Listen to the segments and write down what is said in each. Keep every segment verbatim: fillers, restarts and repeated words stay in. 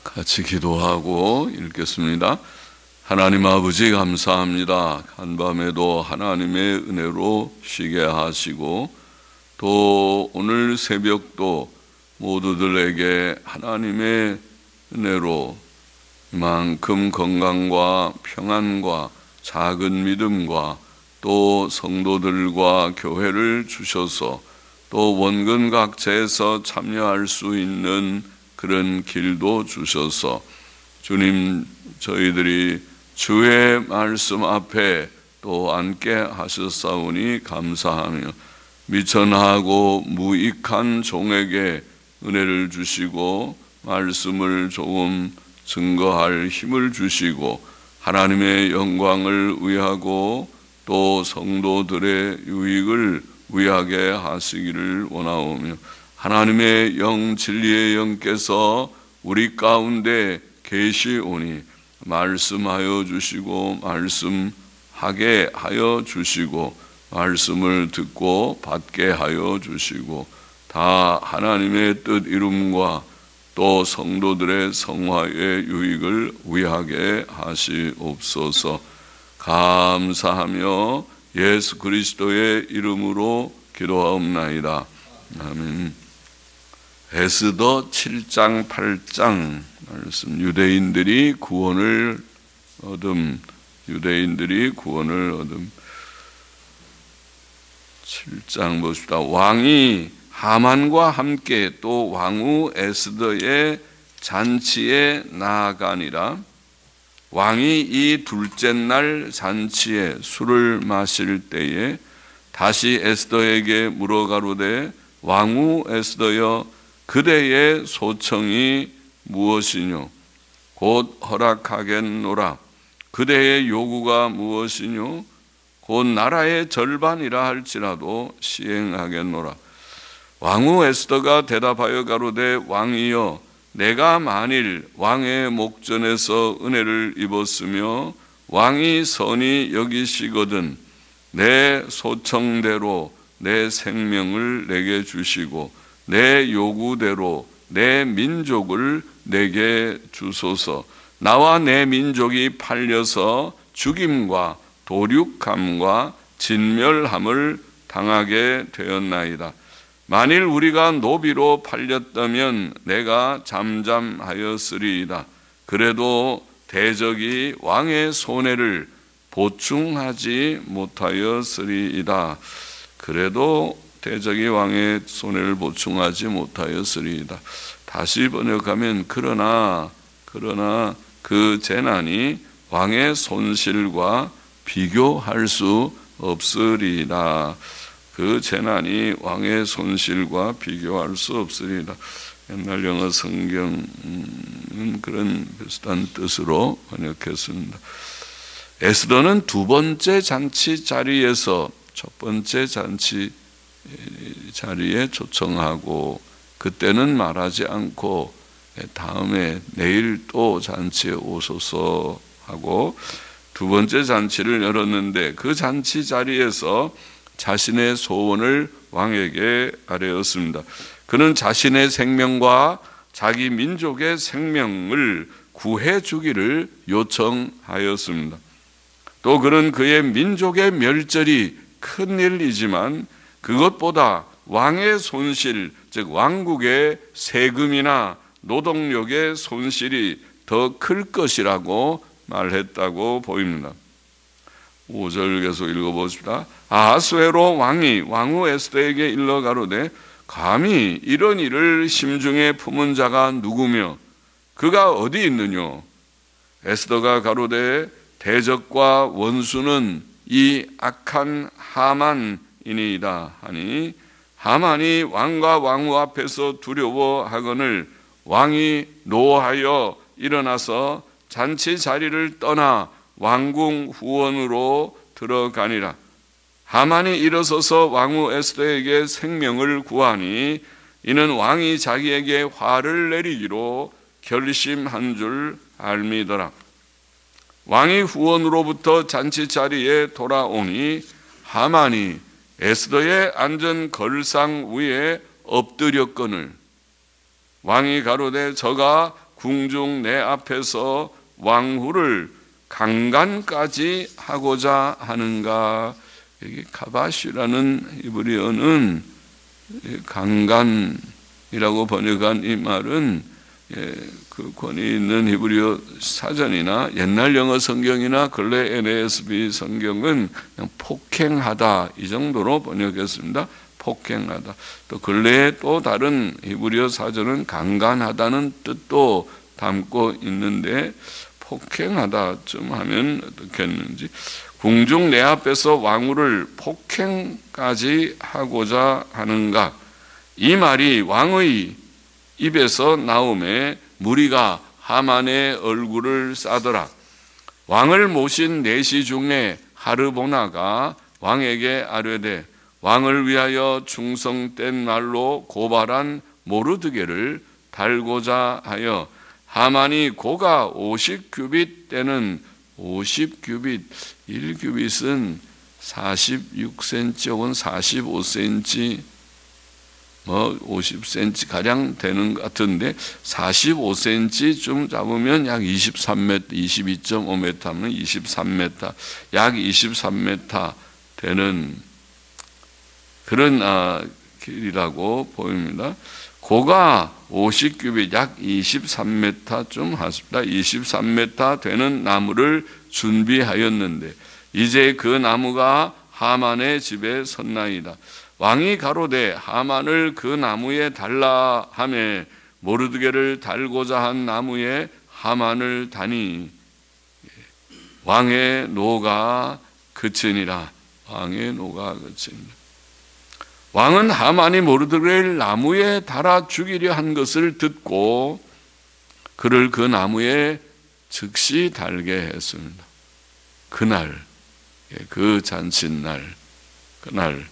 같이 기도하고 읽겠습니다. 하나님 아버지 감사합니다. 한밤에도 하나님의 은혜로 쉬게 하시고 또 오늘 새벽도 모두들에게 하나님의 은혜로 이만큼 건강과 평안과 작은 믿음과 또 성도들과 교회를 주셔서 또 원근각제에서 참여할 수 있는 그런 길도 주셔서 주님 저희들이 주의 말씀 앞에 또 앉게 하셨사오니 감사하며 미천하고 무익한 종에게 은혜를 주시고 말씀을 조금 증거할 힘을 주시고 하나님의 영광을 위하고 또 성도들의 유익을 위하게 하시기를 원하오며 하나님의 영 진리의 영께서 우리 가운데 계시오니 말씀하여 주시고 말씀하게 하여 주시고 말씀을 듣고 받게 하여 주시고 다 하나님의 뜻 이룸과 또 성도들의 성화의 유익을 위하게 하시옵소서. 감사하며 예수 그리스도의 이름으로 기도하옵나이다. 아멘. 에스더 칠 장 팔 장 말씀. 유대인들이 구원을 얻음. 유대인들이 구원을 얻음. 칠 장 보십시다. 왕이 하만과 함께 또 왕후 에스더의 잔치에 나아가니라. 왕이 이 둘째 날 잔치에 술을 마실 때에 다시 에스더에게 물어가로되 왕후 에스더여 그대의 소청이 무엇이뇨? 곧 허락하겠노라. 그대의 요구가 무엇이뇨? 곧 나라의 절반이라 할지라도 시행하겠노라. 왕후 에스더가 대답하여 가로되 왕이여 내가 만일 왕의 목전에서 은혜를 입었으며 왕이 선히 여기시거든 내 소청대로 내 생명을 내게 주시고 내 요구대로 내 민족을 내게 주소서. 나와 내 민족이 팔려서 죽임과 도륙함과 진멸함을 당하게 되었나이다. 만일 우리가 노비로 팔렸다면 내가 잠잠하였으리이다. 그래도 대적이 왕의 손해를 보충하지 못하였으리이다. 그래도 대적이 왕의 손해를 보충하지 못하였으리이다. 다시 번역하면 그러나 그러나 그 재난이 왕의 손실과 비교할 수 없으리이다. 그 재난이 왕의 손실과 비교할 수 없으리이다. 옛날 영어 성경은 그런 비슷한 뜻으로 번역했습니다. 에스더는 두 번째 잔치 자리에서 첫 번째 잔치 자리에 초청하고 그때는 말하지 않고 다음에 내일 또 잔치에 오소서 하고 두 번째 잔치를 열었는데 그 잔치 자리에서 자신의 소원을 왕에게 아뢰었습니다. 그는 자신의 생명과 자기 민족의 생명을 구해 주기를 요청하였습니다. 또 그는 그의 민족의 멸절이 큰 일이지만 그것보다 왕의 손실, 즉 왕국의 세금이나 노동력의 손실이 더 클 것이라고 말했다고 보입니다. 오 절 계속 읽어보십시다. 아하스웨로 왕이 왕후 에스더에게 일러 가로되 감히 이런 일을 심중에 품은 자가 누구며 그가 어디 있느뇨? 에스더가 가로되 대적과 원수는 이 악한 하만이니이다 하니 하만이 왕과 왕후 앞에서 두려워하거늘 왕이 노하여 일어나서 잔치 자리를 떠나 왕궁 후원으로 들어가니라. 하만이 일어서서 왕후 에스더에게 생명을 구하니 이는 왕이 자기에게 화를 내리기로 결심한 줄 알미더라. 왕이 후원으로부터 잔치 자리에 돌아오니 하만이 에스더의 앉은 걸상 위에 엎드렸거늘 왕이 가로되 저가 궁중 내 앞에서 왕후를 강간까지 하고자 하는가? 여기 가바시라는 히브리어는 강간이라고 번역한 이 말은 예, 그 권위 있는 히브리어 사전이나 옛날 영어 성경이나 근래 엔에스비 성경은 그냥 폭행하다 이 정도로 번역했습니다. 폭행하다. 또 근래에 또 다른 히브리어 사전은 강간하다는 뜻도 담고 있는데 폭행하다 좀 하면 어떻겠는지, 궁중 내 앞에서 왕후를 폭행까지 하고자 하는가? 이 말이 왕의 입에서 나오매 무리가 하만의 얼굴을 싸더라. 왕을 모신 내시 중에 하르보나가 왕에게 아뢰되 왕을 위하여 충성된 말로 고발한 모르드게를 달고자 하여 하만이 고가 오십 규빗 되는 오십 규빗, 일 규빗은 사십육 센티미터 혹은 사십오 센티미터 뭐 오십 센티미터 가량 되는 것 같은데 사십오 센티미터쯤 잡으면 약 이십삼 미터, 이십이 점 오 미터면 이십삼 미터, 약 이십삼 미터 되는 그런 아, 길이라고 보입니다. 고가 오십 규빗, 약 이십삼 미터쯤 하십니다. 이십삼 미터 되는 나무를 준비하였는데 이제 그 나무가 하만의 집에 섰나이다. 왕이 가로되 하만을 그 나무에 달라 하매 모르드게를 달고자 한 나무에 하만을 다니 왕의 노가 그치니라. 왕의 노가 그치니라. 왕은 하만이 모르드게를 나무에 달아 죽이려 한 것을 듣고 그를 그 나무에 즉시 달게 했습니다. 그날, 그 잔칫날, 그날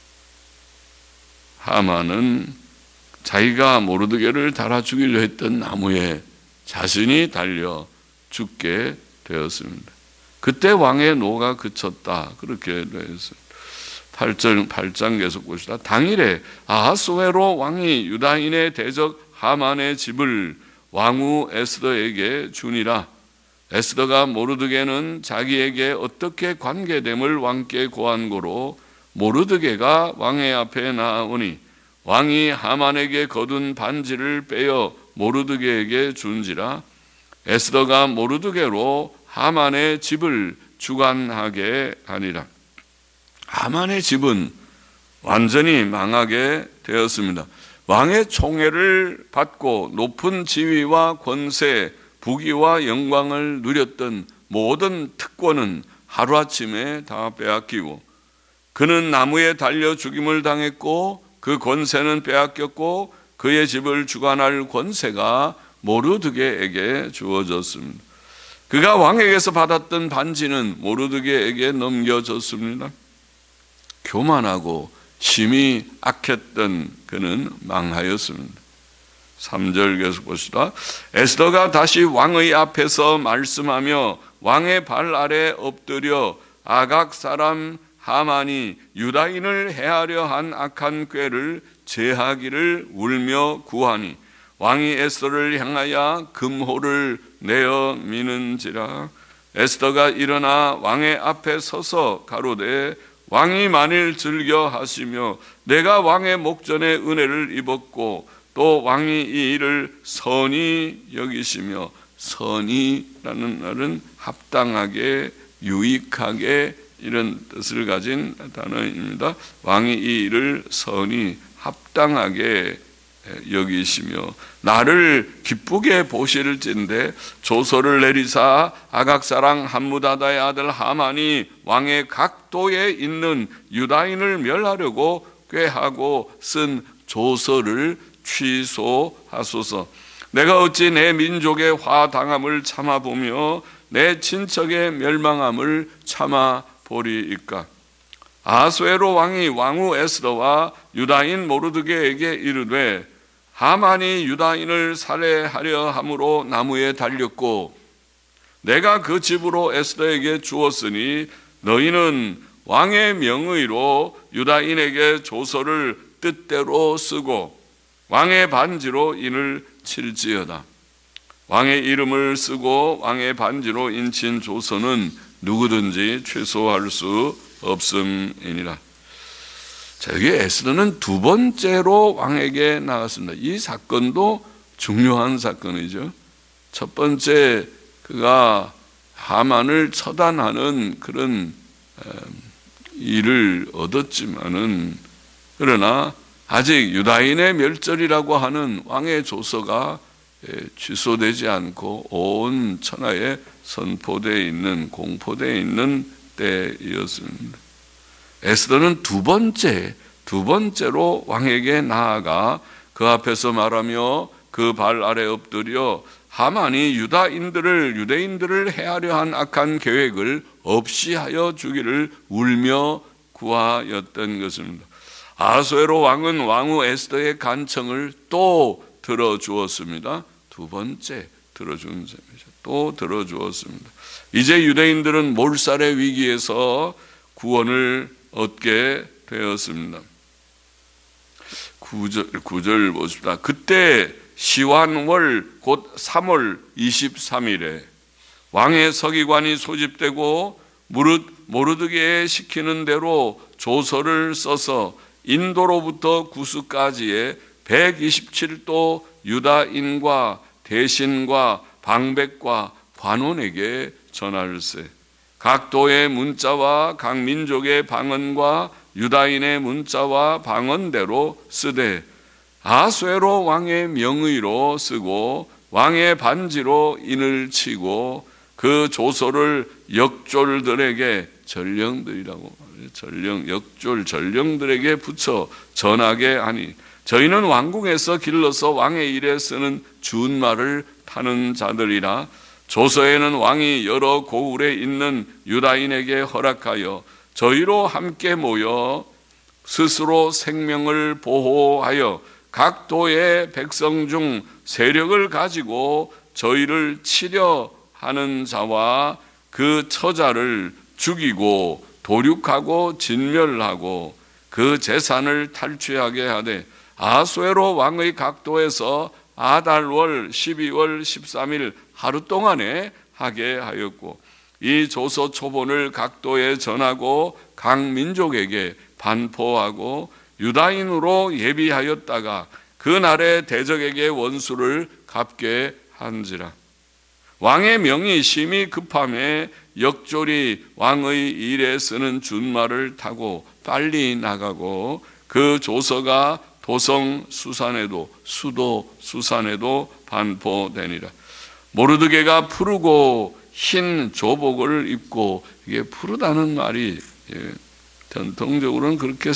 하만은 자기가 모르드게를 달아 죽이려 했던 나무에 자신이 달려 죽게 되었습니다. 그때 왕의 노가 그쳤다. 그렇게 되었습니다. 팔 장, 팔 장 계속 보시다. 당일에 아하스웨로 왕이 유다인의 대적 하만의 집을 왕후 에스더에게 주니라. 에스더가 모르드게는 자기에게 어떻게 관계됨을 왕께 고한고로 모르드게가 왕의 앞에 나아오니 왕이 하만에게 거둔 반지를 빼어 모르드게에게 준지라. 에스더가 모르드게로 하만의 집을 주관하게 하니라. 하만의 집은 완전히 망하게 되었습니다. 왕의 총애를 받고 높은 지위와 권세, 부귀와 영광을 누렸던 모든 특권은 하루아침에 다 빼앗기고 그는 나무에 달려 죽임을 당했고 그 권세는 빼앗겼고 그의 집을 주관할 권세가 모르드게에게 주어졌습니다. 그가 왕에게서 받았던 반지는 모르드게에게 넘겨졌습니다. 교만하고 심히 악했던 그는 망하였습니다. 삼 절 계속 봅시다. 에스더가 다시 왕의 앞에서 말씀하며 왕의 발 아래 엎드려 아각 사람 하만이 유다인을 해하려 한 악한 꾀를 제하기를 울며 구하니 왕이 에스더를 향하여 금호를 내어 미는지라. 에스더가 일어나 왕의 앞에 서서 가로되 왕이 만일 즐겨 하시며 내가 왕의 목전에 은혜를 입었고 또 왕이 이 일을 선히 여기시며, 선히라는 말은 합당하게, 유익하게 이런 뜻을 가진 단어입니다. 왕이 이 일을 선히 합당하게 여기시며 나를 기쁘게 보실진대 조서를 내리사 아각사랑 함무다다의 아들 하만이 왕의 각도에 있는 유다인을 멸하려고 꾀하고 쓴 조서를 취소하소서. 내가 어찌 내 민족의 화당함을 참아보며 내 친척의 멸망함을 참아보리이까. 아하수에로 왕이 왕후 에스더와 유다인 모르드게에게 이르되 하만이 유다인을 살해하려 함으로 나무에 달렸고 내가 그 집으로 에스더에게 주었으니 너희는 왕의 명의로 유다인에게 조서를 뜻대로 쓰고 왕의 반지로 인을 칠지어다. 왕의 이름을 쓰고 왕의 반지로 인친 조서는 누구든지 취소할 수 없음이니라. 자, 여기 에스더는 두 번째로 왕에게 나갔습니다. 이 사건도 중요한 사건이죠. 첫 번째, 그가 하만을 처단하는 그런 일을 얻었지만은, 그러나 아직 유다인의 멸절이라고 하는 왕의 조서가 취소되지 않고 온 천하에 선포되어 있는, 공포되어 있는 때였습니다. 에스더는 두 번째, 두 번째로 왕에게 나아가 그 앞에서 말하며 그 발 아래 엎드려 하만이 유다인들을, 유대인들을 해하려 한 악한 계획을 없이 하여 주기를 울며 구하였던 것입니다. 아하수에로 왕은 왕후 에스더의 간청을 또 들어주었습니다. 두 번째 들어준 셈이죠. 또 들어주었습니다. 이제 유대인들은 몰살의 위기에서 구원을 얻게 되었습니다. 구절, 구절 보십시다. 그때 시완월 곧 삼월 이십삼일에 왕의 서기관이 소집되고 모르드게에 시키는 대로 조서를 써서 인도로부터 구스까지의 백이십칠도 유다인과 대신과 방백과 관원에게 전할세. 각 도의 문자와 각 민족의 방언과 유다인의 문자와 방언대로 쓰되 아하수에로 왕의 명의로 쓰고 왕의 반지로 인을 치고 그 조서를 역졸들에게, 전령들이라고 전령, 역졸 전령들에게 붙여 전하게 하니 저희는 왕궁에서 길러서 왕의 일에 쓰는 준말을 타는 자들이라. 조서에는 왕이 여러 고을에 있는 유다인에게 허락하여 저희로 함께 모여 스스로 생명을 보호하여 각 도의 백성 중 세력을 가지고 저희를 치려 하는 자와 그 처자를 죽이고 도륙하고 진멸하고 그 재산을 탈취하게 하되 아하수에로 왕의 각도에서 아달월 십이월 십삼일 하루 동안에 하게 하였고 이 조서 초본을 각도에 전하고 각 민족에게 반포하고 유다인으로 예비하였다가 그날에 대적에게 원수를 갚게 한지라. 왕의 명이 심히 급함에 역졸이 왕의 일에 쓰는 준말을 타고 빨리 나가고 그 조서가 도성 수산에도, 수도 수산에도 반포되니라. 모르드게가 푸르고 흰 조복을 입고, 이게 푸르다는 말이 예, 전통적으로는 그렇게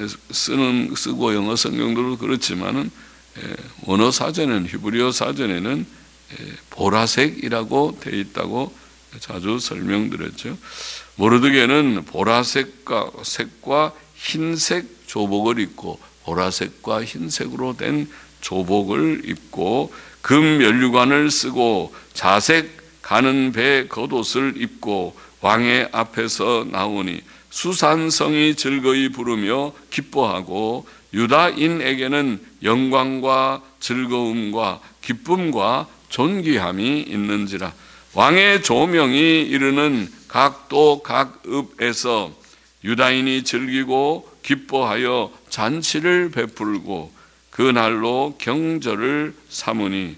쓰는, 쓰고 영어 성경들도 그렇지만은 예, 원어 사전에는, 히브리어 사전에는 예, 보라색이라고 되어 있다고 자주 설명드렸죠. 모르드게는 보라색과 색과 흰색 조복을 입고, 보라색과 흰색으로 된 조복을 입고 금 면류관을 쓰고 자색 가는 배 겉옷을 입고 왕의 앞에서 나오니 수산성이 즐거이 부르며 기뻐하고 유다인에게는 영광과 즐거움과 기쁨과 존귀함이 있는지라. 왕의 조명이 이르는 각 도 각 읍에서 유다인이 즐기고 기뻐하여 잔치를 베풀고 그날로 경절을 삼으니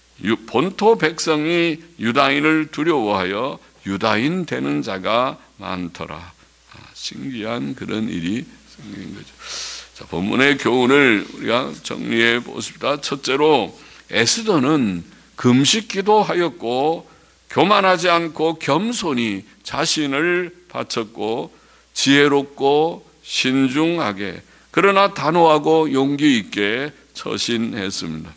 본토 백성이 유다인을 두려워하여 유다인 되는 자가 많더라. 아, 신기한 그런 일이 생긴 거죠. 자, 본문의 교훈을 우리가 정리해 보십시다. 첫째로 에스더는 금식 기도하였고 교만하지 않고 겸손히 자신을 바쳤고 지혜롭고 신중하게 그러나 단호하고 용기 있게 처신했습니다.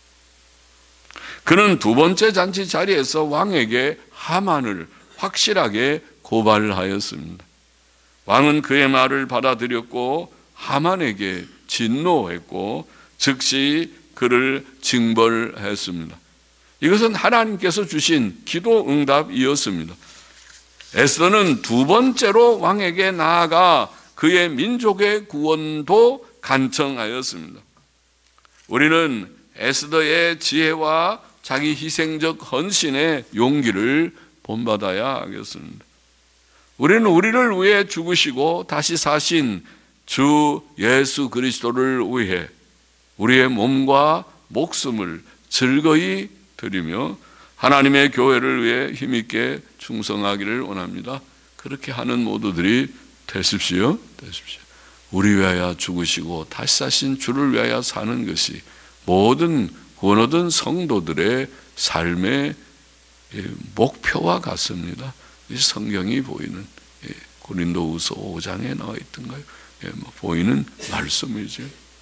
그는 두 번째 잔치 자리에서 왕에게 하만을 확실하게 고발하였습니다. 왕은 그의 말을 받아들였고 하만에게 진노했고 즉시 그를 징벌했습니다. 이것은 하나님께서 주신 기도 응답이었습니다. 에스더는 두 번째로 왕에게 나아가 그의 민족의 구원도 간청하였습니다. 우리는 에스더의 지혜와 자기 희생적 헌신의 용기를 본받아야 하겠습니다. 우리는 우리를 위해 죽으시고 다시 사신 주 예수 그리스도를 위해 우리의 몸과 목숨을 즐거이 드리며 하나님의 교회를 위해 힘있게 충성하기를 원합니다. 그렇게 하는 모두들이 되십시오. 되십시오. 우리 위하여 죽으시고 다시 사신 주를 위하여 사는 것이 모든 구원 얻은 성도들의 삶의 목표와 같습니다. 이 성경이 보이는 고린도후서 오 장에 나와 있던가요? 보이는 말씀이죠.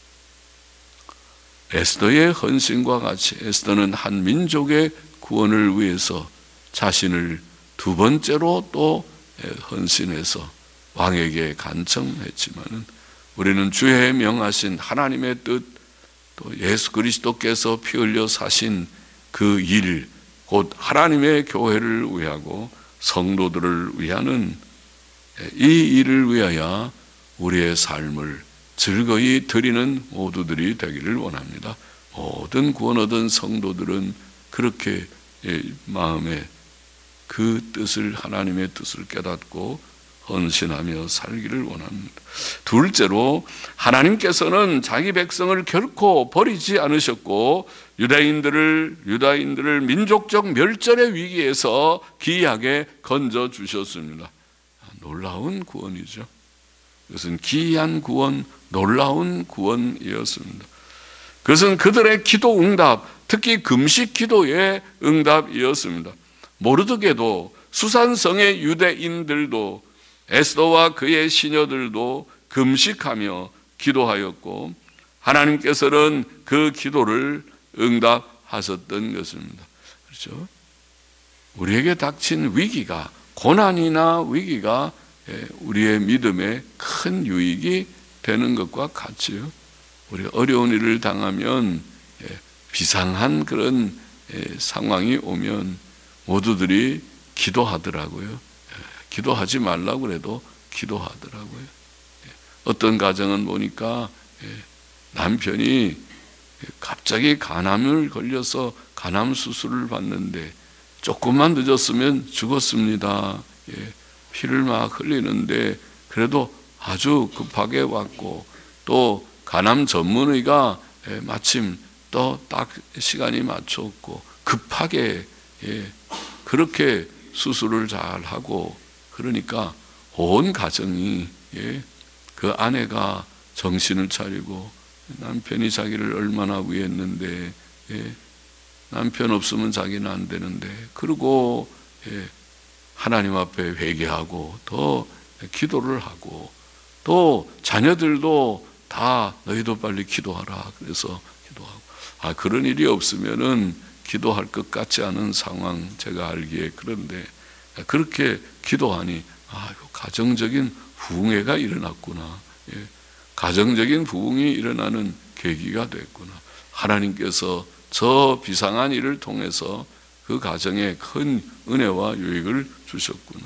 에스더의 헌신과 같이 에스더는 한 민족의 구원을 위해서 자신을 두 번째로 또 헌신해서 왕에게 간청했지만은 우리는 주의 명하신 하나님의 뜻, 또 예수 그리스도께서 피 흘려 사신 그 일, 곧 하나님의 교회를 위하고 성도들을 위하는 이 일을 위하여 우리의 삶을 즐거이 드리는 모두들이 되기를 원합니다. 모든 구원 얻은 성도들은 그렇게 마음에 그 뜻을, 하나님의 뜻을 깨닫고 헌신하며 살기를 원합니다. 둘째로, 하나님께서는 자기 백성을 결코 버리지 않으셨고 유다인들을 유다인들을 민족적 멸절의 위기에서 기이하게 건져 주셨습니다. 놀라운 구원이죠. 그것은 기이한 구원, 놀라운 구원이었습니다. 그것은 그들의 기도 응답, 특히 금식 기도의 응답이었습니다. 모르드게도, 수산성의 유대인들도, 에스더와 그의 시녀들도 금식하며 기도하였고 하나님께서는 그 기도를 응답하셨던 것입니다. 그렇죠? 우리에게 닥친 위기가, 고난이나 위기가 우리의 믿음에 큰 유익이 되는 것과 같지요. 우리가 어려운 일을 당하면, 비상한 그런 상황이 오면 모두들이 기도하더라고요. 기도하지 말라고 그래도 기도하더라고요. 어떤 가정은 보니까 남편이 갑자기 간암을 걸려서 간암 수술을 받는데 조금만 늦었으면 죽었습니다. 피를 막 흘리는데 그래도 아주 급하게 왔고, 또 간암 전문의가 마침 또 딱 시간이 맞췄고 급하게 그렇게 수술을 잘 하고, 그러니까 온 가정이, 그 아내가 정신을 차리고 남편이 자기를 얼마나 위했는데, 남편 없으면 자기는 안 되는데, 그리고 하나님 앞에 회개하고 더 기도를 하고, 또 자녀들도 다 너희도 빨리 기도하라 그래서 기도하고, 아 그런 일이 없으면은 기도할 것 같지 않은 상황 제가 알기에, 그런데 그렇게 기도하니 아 가정적인 부흥회가 일어났구나, 예, 가정적인 부흥이 일어나는 계기가 됐구나. 하나님께서 저 비상한 일을 통해서 그 가정에 큰 은혜와 유익을 주셨구나.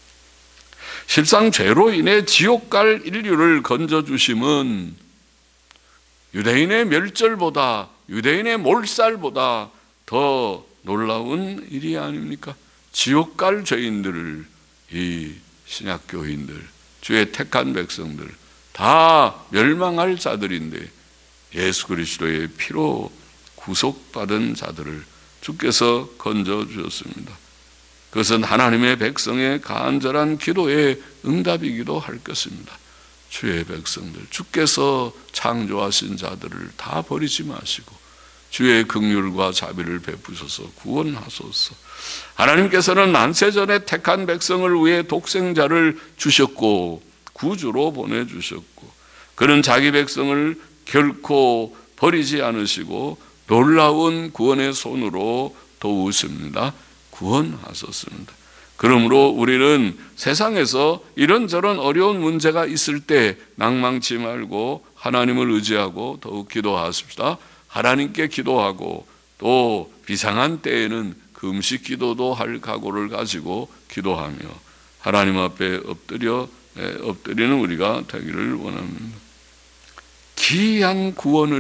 실상 죄로 인해 지옥 갈 인류를 건져주심은 유대인의 멸절보다, 유대인의 몰살보다 더 놀라운 일이 아닙니까? 지옥 갈 죄인들을 이 신약교인들, 주의 택한 백성들, 다 멸망할 자들인데 예수 그리스도의 피로 구속받은 자들을 주께서 건져주셨습니다. 그것은 하나님의 백성의 간절한 기도의 응답이기도 할 것입니다. 주의 백성들, 주께서 창조하신 자들을 다 버리지 마시고 주의 긍휼과 자비를 베푸셔서 구원하소서. 하나님께서는 만세전에 택한 백성을 위해 독생자를 주셨고 구주로 보내주셨고, 그는 자기 백성을 결코 버리지 않으시고 놀라운 구원의 손으로 도우십니다. 구원하셨습니다. 그러므로 우리는 세상에서 이런저런 어려운 문제가 있을 때 낭망치 말고 하나님을 의지하고 더욱 기도하십시다. 하나님께 기도하고, 또 비상한 때에는 금식 기도도 할 각오를 가지고 기도하며 하나님 앞에 엎드려 엎드리는 우리가 되기를 원합니다. 기이한 구원을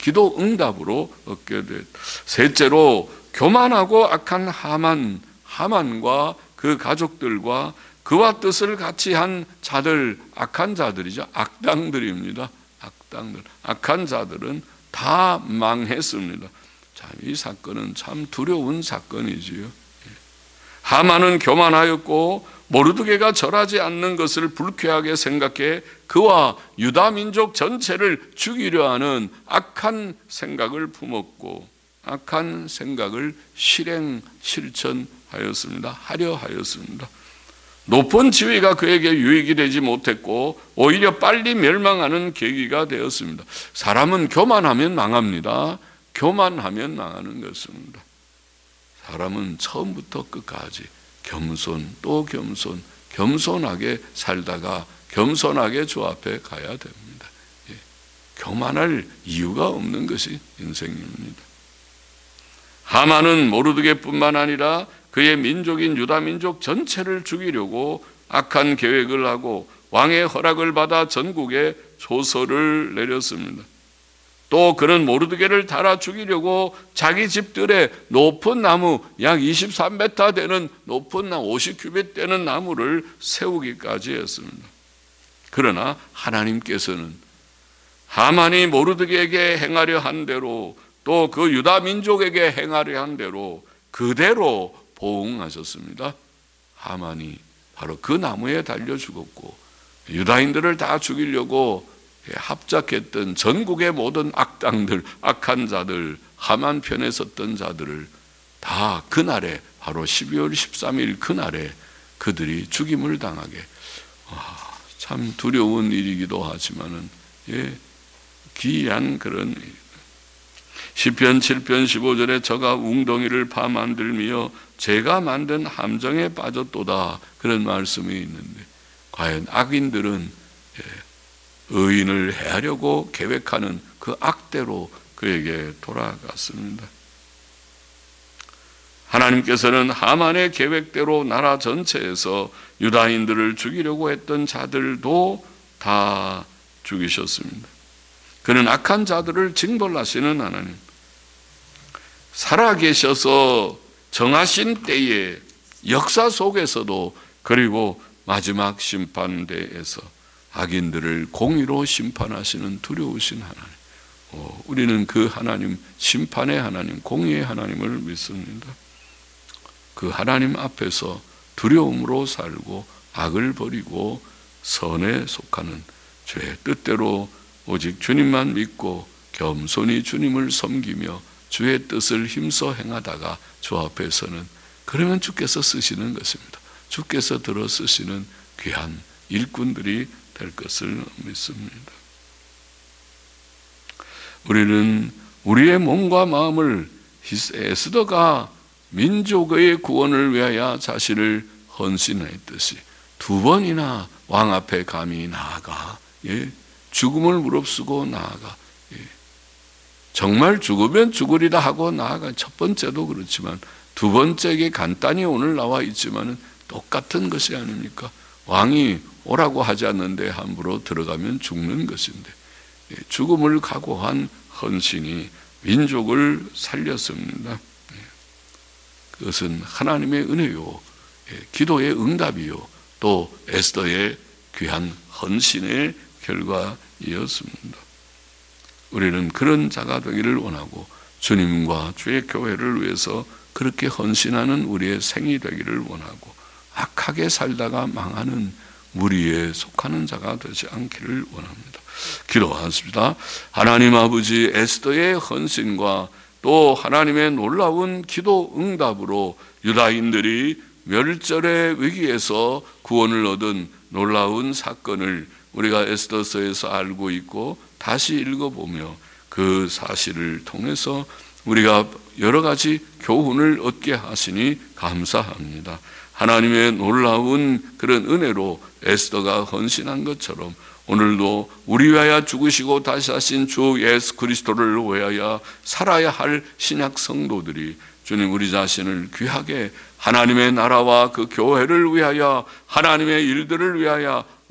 기도 응답으로 얻게 됐. 셋째로 교만하고 악한 하만, 하만과 그 가족들과 그와 뜻을 같이 한 자들, 악한 자들이죠. 악당들입니다. 악당들. 악한 자들은 다 망했습니다. 자, 이 사건은 참 두려운 사건이지요. 하만은 교만하였고 모르드게가 절하지 않는 것을 불쾌하게 생각해 그와 유다 민족 전체를 죽이려 하는 악한 생각을 품었고 악한 생각을 실행 실천하였습니다. 하려 하였습니다. 높은 지위가 그에게 유익이 되지 못했고 오히려 빨리 멸망하는 계기가 되었습니다. 사람은 교만하면 망합니다. 교만하면 망하는 것입니다. 사람은 처음부터 끝까지 겸손 또 겸손, 겸손하게 살다가 겸손하게 주 앞에 가야 됩니다. 예. 교만할 이유가 없는 것이 인생입니다. 하만은 모르드게뿐만 아니라 그의 민족인 유다 민족 전체를 죽이려고 악한 계획을 하고 왕의 허락을 받아 전국에 조서를 내렸습니다. 또 그는 모르드게를 달아 죽이려고 자기 집들의 높은 나무 약 이십삼 미터 되는 높은 나무 오십 규빗 되는 나무를 세우기까지 했습니다. 그러나 하나님께서는 하만이 모르드게에게 행하려 한 대로 또 그 유다 민족에게 행하려 한 대로 그대로 보응하셨습니다. 하만이 바로 그 나무에 달려 죽었고 유다인들을 다 죽이려고 합작했던 전국의 모든 악당들, 악한 자들, 하만 편에 섰던 자들을 다 그날에 바로 십이월 십삼일 그날에 그들이 죽임을 당하게. 와, 참 두려운 일이기도 하지만은 예, 기이한 그런 일. 시편 칠 편 십오 절에 저가 웅덩이를 파 만들며 제가 만든 함정에 빠졌도다 그런 말씀이 있는데 과연 악인들은 예, 의인을 해하려고 계획하는 그 악대로 그에게 돌아갔습니다. 하나님께서는 하만의 계획대로 나라 전체에서 유다인들을 죽이려고 했던 자들도 다 죽이셨습니다. 그는 악한 자들을 징벌하시는 하나님, 살아계셔서 정하신 때에 역사 속에서도 그리고 마지막 심판대에서 악인들을 공의로 심판하시는 두려우신 하나님. 어, 우리는 그 하나님, 심판의 하나님, 공의의 하나님을 믿습니다. 그 하나님 앞에서 두려움으로 살고 악을 버리고 선에 속하는 주의 뜻대로 오직 주님만 믿고 겸손히 주님을 섬기며 주의 뜻을 힘써 행하다가 주 앞에서는 그러면 주께서 쓰시는 것입니다. 주께서 들어 쓰시는 귀한 일꾼들이 될 것을 믿습니다. 우리는 우리의 몸과 마음을 에스더가 민족의 구원을 위하여 자신을 헌신했듯이 두 번이나 왕 앞에 감히 나아가 예, 죽음을 무릅쓰고 나아가 예, 정말 죽으면 죽으리라 하고 나아가 첫 번째도 그렇지만 두 번째에 간단히 오늘 나와 있지만 똑같은 것이 아닙니까? 왕이 오라고 하지 않는데 함부로 들어가면 죽는 것인데 예, 죽음을 각오한 헌신이 민족을 살렸습니다. 예, 그것은 하나님의 은혜요, 예, 기도의 응답이요, 또 에스더의 귀한 헌신의 결과이었습니다. 우리는 그런 자가 되기를 원하고 주님과 주의 교회를 위해서 그렇게 헌신하는 우리의 생이 되기를 원하고 악하게 살다가 망하는 무리에 속하는 자가 되지 않기를 원합니다. 기도하십니다. 하나님 아버지, 에스더의 헌신과 또 하나님의 놀라운 기도 응답으로 유다인들이 멸절의 위기에서 구원을 얻은 놀라운 사건을 우리가 에스더서에서 알고 있고 다시 읽어보며 그 사실을 통해서 우리가 여러 가지 교훈을 얻게 하시니 감사합니다. 하나님의 놀라운 그런 은혜로 에스더가 헌신한 것처럼 오늘도 우리 위하여 죽으시고 다시 하신 주 예수 그리스도를 위하여 살아야 할 신약 성도들이 주님 우리 자신을 귀하게 하나님의 나라와 그 교회를 위하여 하나님의 일들을 위하여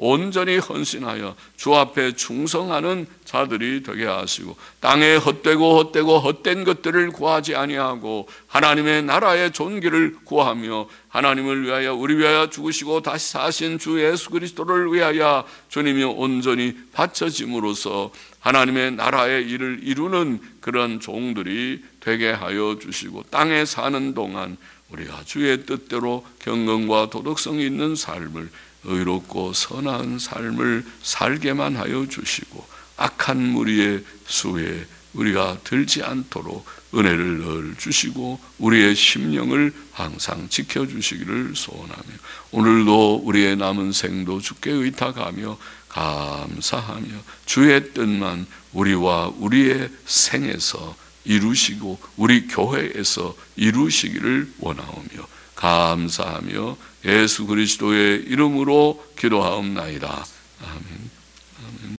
온전히 헌신하여 주 앞에 충성하는 자들이 되게 하시고, 땅에 헛되고 헛되고 헛된 것들을 구하지 아니하고 하나님의 나라의 존귀를 구하며 하나님을 위하여, 우리 위하여 죽으시고 다시 사신 주 예수 그리스도를 위하여 주님이 온전히 바쳐짐으로써 하나님의 나라의 일을 이루는 그런 종들이 되게 하여 주시고, 땅에 사는 동안 우리가 주의 뜻대로 경건과 도덕성이 있는 삶을, 의롭고 선한 삶을 살게만 하여 주시고, 악한 무리의 수에 우리가 들지 않도록 은혜를 늘 주시고 우리의 심령을 항상 지켜주시기를 소원하며, 오늘도 우리의 남은 생도 주께 의탁하며 감사하며 주의 뜻만 우리와 우리의 생에서 이루시고 우리 교회에서 이루시기를 원하오며 감사하며 예수 그리스도의 이름으로 기도하옵나이다. 아멘.